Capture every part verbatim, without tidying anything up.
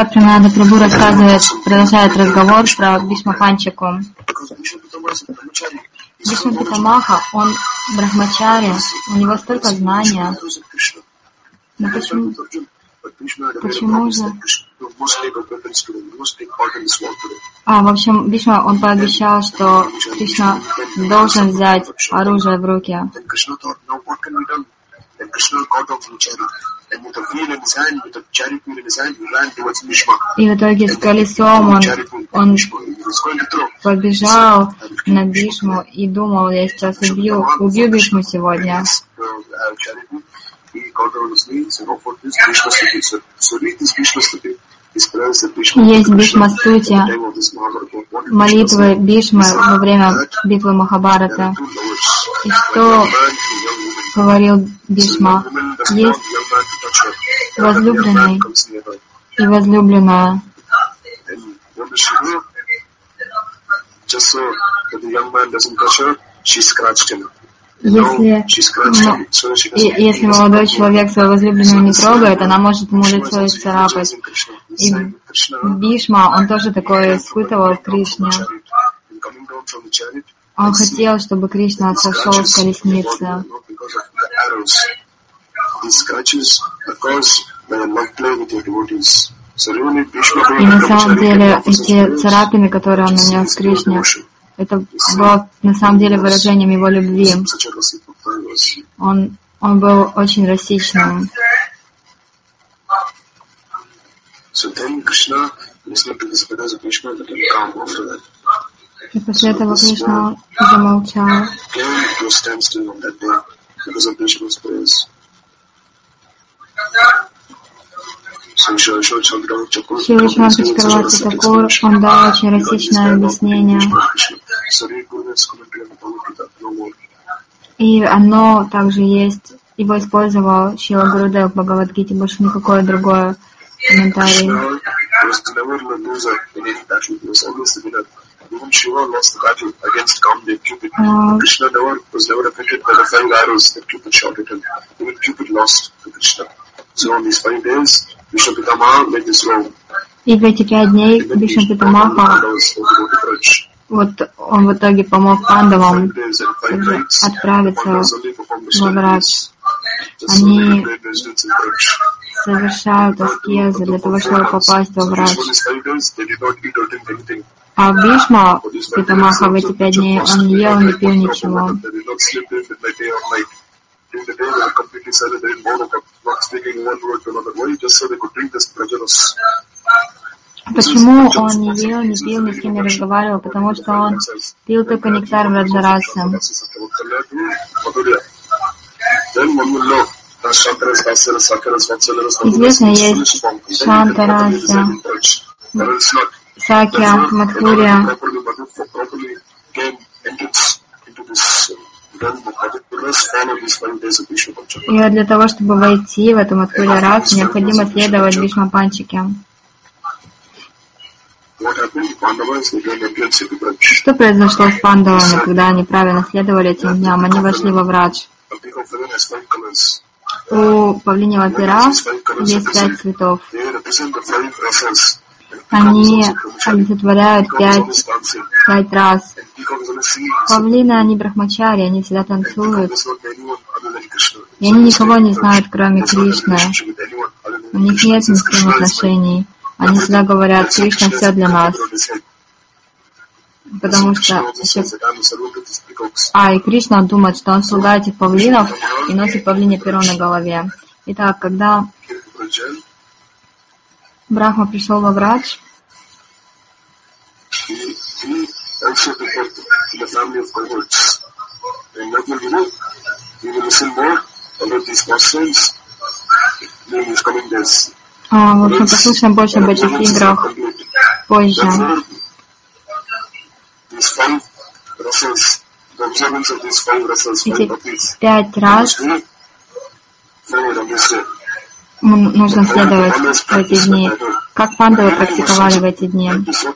Бхактивинода Прабху рассказывает, продолжает разговор про Бхишма Панчаку. Бхишма Питамаха, он брахмачари, у него столько знания. Но почему, почему же... А, в общем, Бхишма, он пообещал, что Кришна должен взять оружие в руки. И в итоге с колесом он, он побежал на Бхишму и думал, я сейчас убью, убью Бхишму сегодня. Есть Бхишма-стути, молитвы Бхишмы во время битвы Махабхарата. И что говорил Бхишма? Есть возлюбленный и возлюбленная. Если, если молодой человек свою возлюбленную не трогает, она может ему лицо исцарапать. И Бхишма, он тоже такое испытывал в Кришне. Он хотел, чтобы Кришна сошел с колесницы. И на самом деле эти царапины, которые он нанес Кришне, это было на самом деле выражением его любви. Он, он был очень расичным. И после этого Кришна замолчал. Шрила Шримати Чакраварти Такур, он дал очень расичное объяснение. И оно также есть, его использовал Шрила Гурудев в Бхагавад-гите, больше никакое другое комментарий. И в эти пять дней Бхишма Питамаха, вот он в итоге помог пандавам отправиться во Врадж. Они совершают аскезы для того, чтобы попасть во Врадж. А Бхишма Питамаха в эти пять дней он не ел, не пил ничего. Почему он не ел, не пил, ни с кем не разговаривал? Потому что он пил только нектар Враджарасы. Известно есть Шантараса, Сакья, Мадхурия. И вот для того, чтобы войти в эту Мадхурия Расу, необходимо следовать Бхишма Панчаке. Что произошло с пандавами, когда они правильно следовали этим дням? Они вошли во Врадж. У павлиньего пера есть пять цветов. Они олицетворяют пять, пять раз. Павлины, они брахмачари, они всегда танцуют. И они никого не знают, кроме Кришны. У них нет ни с кем отношений. Они всегда говорят, Кришна все для нас. Потому что... А, и Кришна думает, что он слуга этих павлинов и носит павлинье перо на голове. Итак, когда Брахма пришел во Врадж, а, в общем, послушаем больше об этих играх позже. Эти пять раз нужно следовать в эти дни. Как пандавы практиковали в эти дни?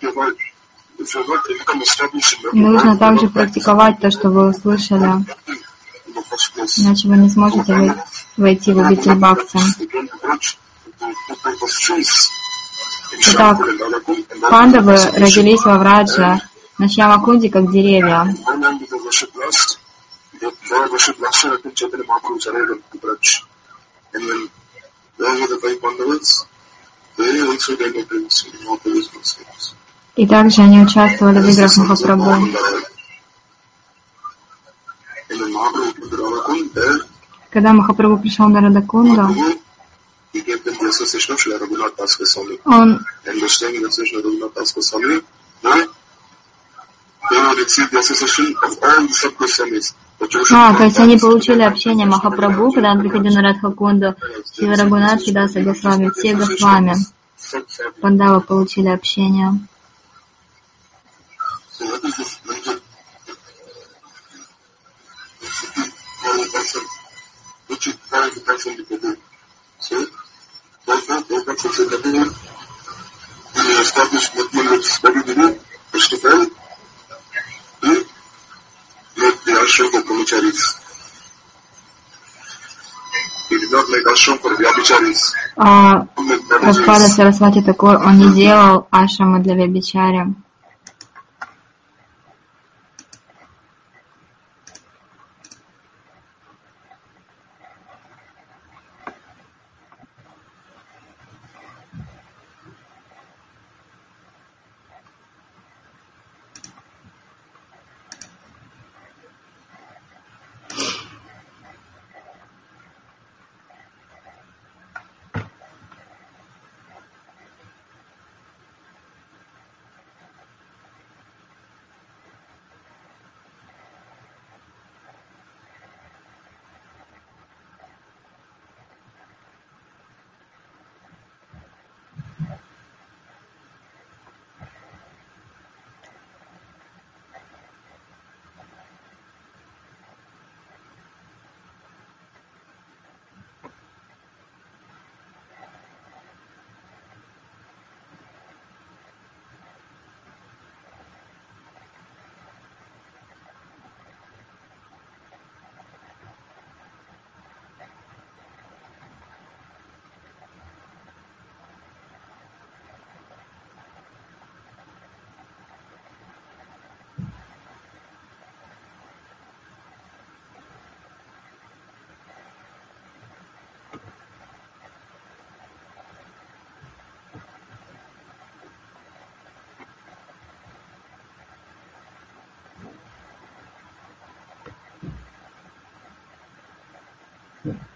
Нужно также практиковать то, что вы услышали. Иначе вы не сможете войти в обитель Бхакти. Итак, пандавы родились во Враджа, на Шьямакунде, как деревья. И также они участвовали в играх Махапрабху. Когда Махапрабху пришел на Радакунду, он А, то есть они получили общение Махапрабху, когда он приходил на Радхакунду, Шрила Рагунат, Хидаса Госвами, все Госвами. Пандавы получили общение. А Прабхупада Сарасвати Такур, он не делал ашрамы для вьябичари. Yeah.